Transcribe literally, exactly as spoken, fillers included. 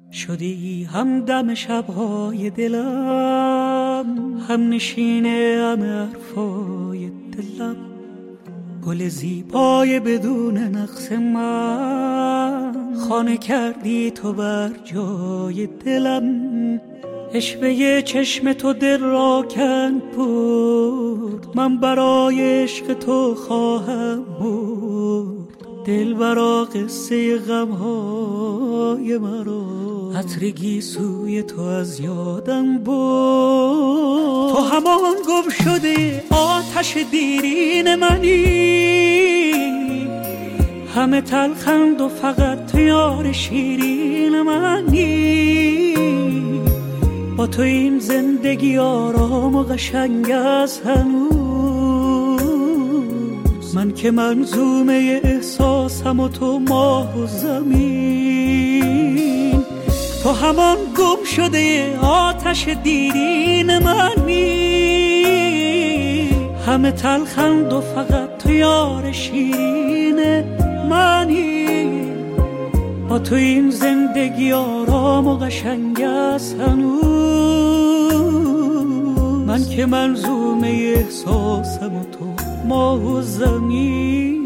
شدی همدم شب‌های دلم، هم نشینه همه حرفای دلم، گل زیبای بدون نقص من، خانه کردی تو بر جای دلم. عشوه چشم تو دل را کند بود، من برای عشق تو خواهم بود. دل برا قصه غمهای مرا، عطر گیسوی تو از یادم بود. تو همان گم شده آتش دیرین منی، همه تلخند و فقط تو یار شیرین منی. با تو این زندگی آرام و قشنگ است هنوز، من که منظومه احساسم و تو ماه و زمین. تو همان گم شده آتش دیرین منی، همه تلخند و فقط تو یار شیرین منی. با تو این زندگی آرام و قشنگ است هنوز، من که منظومه احساسم و تو ماه و زمین.